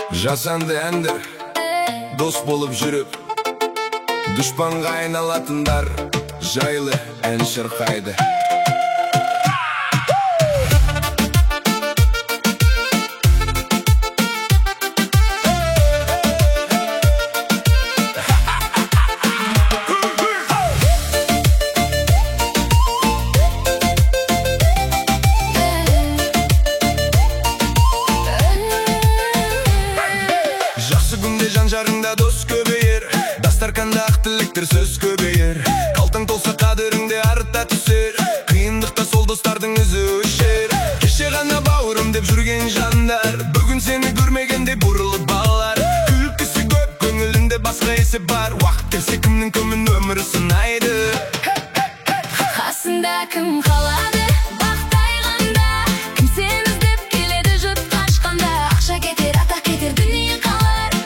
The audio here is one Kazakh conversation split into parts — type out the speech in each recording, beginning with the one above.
Жасанды әндер дос болып жүріп, дұшпанға айналатындар жайлы ән шырқайды. Жан-жарыңда дос көбейер, дастарханда ақ тілектер сөз көбейер. Қалтаң толса қадіріңде арта түсер, қиындықта сол достардың ізі өшер. Кеше ғана бауырым деп жүрген жандар, бүгін сені көрмегенде бұрылып балалар. Күлкісі көп, көңілінде басқа есеп бар, уақыт келсе кімнің көмін өмірі сынайды. Қасында кім қалады бақтайғанда, кім сені іздеп келеді жұрт қашқанда. Ақша кетер, атақ кетер, дүние қалар,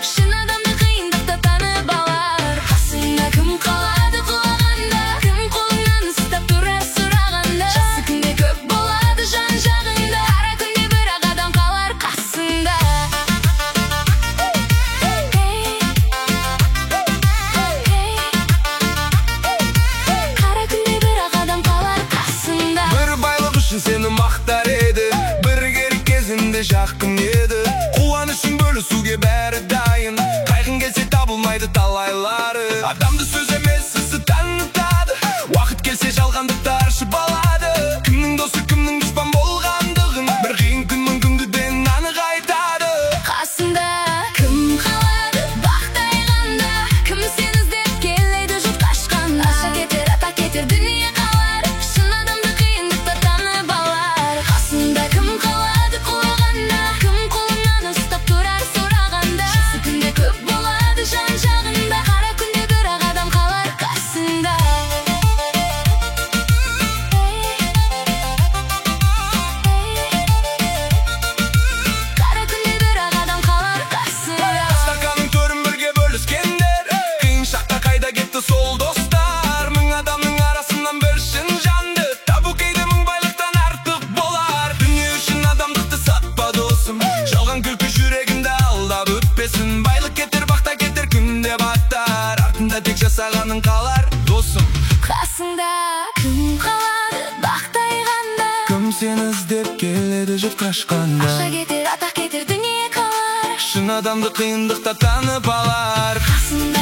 сені мақтар еді, бір керек кезінде жақын еді. Қуанышын бөлісуге бәрі дайын, қайғың келсе табылмайды талайлары. Адамды сөз емес ісі танытады, уақыт келсе жалғандықты аршып алады. Кімнің досы кімнің дұшпан болғандығын бір қиын күн мүмкіндігінен анық айтады. Қасында кім қалады бақтайғанда, кім сені іздеп келеді жұрт қашқанда. Ақша кетер, атақ кетер, дүние қалар, шын адамды қиындықта танып алар. Қасында кім қалады құлағанда, кім қолыңнан ұстап тұрар сұрағанда. Жақсы күнде көп болады жан-жағында, қара күнде бір-ақ адам қалар қасында. Қара күнде бір-ақ адам қалар қасында. Стаканның төрін бірге бөліскендер, қиын шақта қайда кетті сол достар. Мың адамның арасынан бір шын жанды табу кейде мың байлықтан артық болар. Дүние үшін адамдықты сатпа досым, жалған күлкі жүрегіңді алдап өтпесін. Байлық кетер, бақта кетер, күнде баттар, артында тек жасағаның қалар досым. Қасында кім қалады бақтайғанда, Кім сені іздеп келеді жұрт қашқанда. ақша кетер, атақ кетер, дүние қалар, Шын адамды қиындықта танып алар. қасында